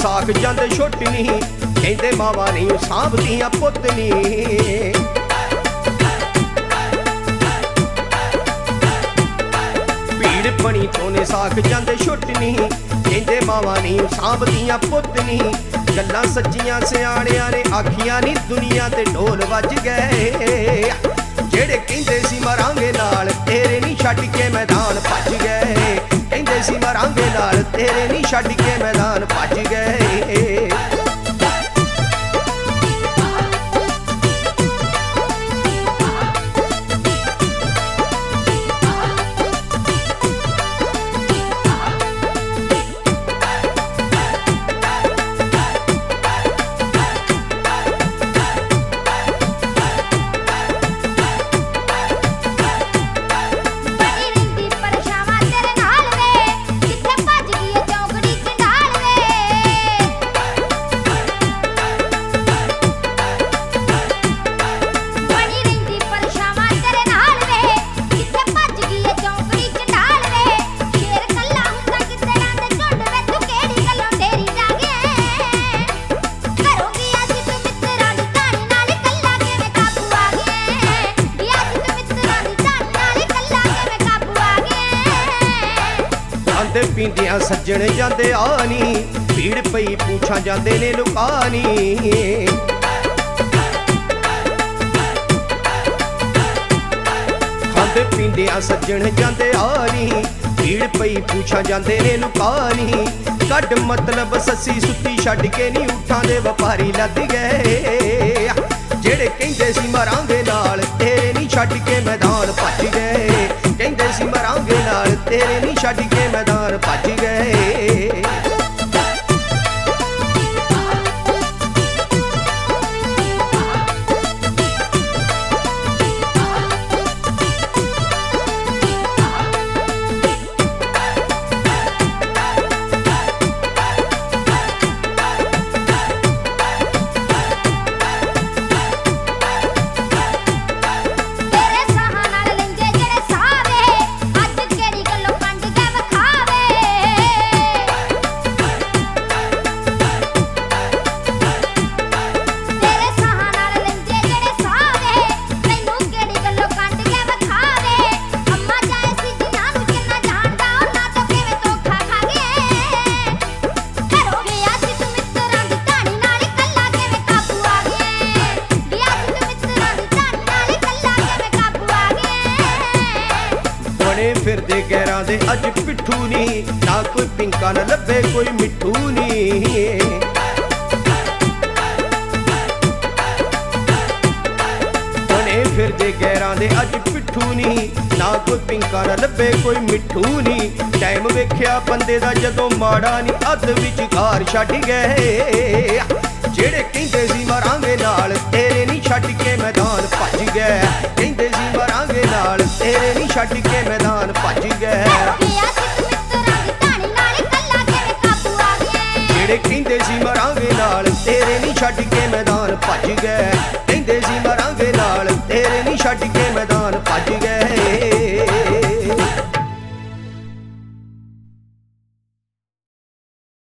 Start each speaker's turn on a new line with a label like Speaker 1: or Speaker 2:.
Speaker 1: ਸਾਖ ਜਾਂਦੇ ਛੁੱਟ ਨੀ, ਕਹਿੰਦੇ ਮਾਵਾਂ ਨਹੀਂ ਸਾਂਭਦੀਆਂ ਪੁੱਤ ਨੀ। ਭੀੜ ਬਣੀ ਤੋਂ ਨੇ ਸਾਖ ਜਾਂਦੇ ਛੁੱਟ ਨੀ, ਕਹਿੰਦੇ ਮਾਵਾਂ ਨਹੀਂ ਸਾਂਭਦੀਆਂ ਪੁੱਤ ਨੀ। ਗੱਲਾਂ ਸੱਚੀਆਂ ਸਿਆਣਿਆਂ ਨੇ ਆਖੀਆਂ ਨੀ, ਦੁਨੀਆ ਤੇ ਢੋਲ ਵੱਜ ਗਏ। ਜਿਹੜੇ ਕਹਿੰਦੇ ਸੀ ਮਰਾਂਗੇ ਨਾਲ ਤੇਰੇ ਨੀ, ਛੱਡ ਕੇ ਮੈਦਾਨ ਭੱਜ ਗਏ। ਕਹਿੰਦੇ ਸੀ ਮਰਾਂਗੇ ਨਾਲ ਤੇਰੇ ਨੀ, ਛੱਡ ਕੇ ਮੈਦਾਨ ਭੱਜ ਗਏ। ਪੀਂਦਿਆਂ ਸੱਜਣ ਜਾਂਦੇ ਆ ਨੀ, ਭੀੜ ਪਈ ਪੁੱਛਾਂ ਜਾਂਦੇ ਨੇ ਲੁਕਾ ਨੀ। ਖਾਂਦੇ ਪੀਂਦਿਆਂ ਸੱਜਣ ਜਾਂਦੇ ਆ ਨੀ, ਭੀੜ ਪਈ ਪੁੱਛਾਂ ਜਾਂਦੇ ਨੇ ਲੁਕਾ ਨੀ। ਕੱਢ ਮਤਲਬ ਸੱਸੀ ਸੁੱਤੀ ਛੱਡ ਕੇ ਨੀ, ਊਠਾਂ ਦੇ ਵਪਾਰੀ ਲੱਦ ਗਏ। ਜਿਹੜੇ ਕਹਿੰਦੇ ਸੀ ਮਰਾਂਗੇ ਨਾਲ ਤੇਰੇ ਨੀ, ਛੱਡ ਕੇ ਮੈਦਾਨ ਭੱਜ ਗਏ। ਕਹਿੰਦੇ ਸੀ ਮਰਾਂਗੇ ਨਾਲ ਤੇਰੇ ਨੀ, ਛੱਡ ਕੇ ਮੈਦਾਨ ਭੱਜ ਗਏ। ਫਿਰਦੇ ਗੈਰਾਂ ਦੇ ਅੱਜ ਪਿੱਠੂ ਨੀ, ਨਾ ਕੋਈ ਪਿੰਕਾ ਨਾ ਲੱਭੇ ਕੋਈ ਮਿੱਠੂ ਨੀ। ਬਣੇ ਫਿਰਦੇ ਗੈਰਾਂ ਦੇ ਅੱਜ ਪਿੱਠੂ ਨੀ, ਨਾ ਕੋਈ ਪਿੰਕਾ ਨਾ ਲੱਭੇ ਕੋਈ ਮਿੱਠੂ ਨੀ। ਟਾਈਮ ਵੇਖਿਆ ਬੰਦੇ ਦਾ ਜਦੋਂ ਮਾੜਾ ਨੀ, ਅੱਧ ਵਿਚਕਾਰ ਛੱਡ ਗਏ। ਜਿਹੜੇ ਕਹਿੰਦੇ ਸੀ ਮਰਾਂਗੇ ਨਾਲ ਤੇਰੇ ਨੀ, ਛੱਡ ਕੇ ਮੈਦਾਨ ਭੱਜ ਗਏ। ਕਹਿੰਦੇ ਸੀ ਮਰਾਂਗੇ ਨਾਲ ਤੇਰੇ ਨੀ, ਛੱਡ ਕੇ ਮੈਦਾਨ ਭੱਜ ਗਏ। ਜਿਹੜੇ ਕਹਿੰਦੇ ਸੀ ਮਰਾਂਗੇ ਨਾਲ ਤੇਰੇ ਨੀ, ਛੱਡ ਕੇ ਮੈਦਾਨ ਭੱਜ ਗਏ।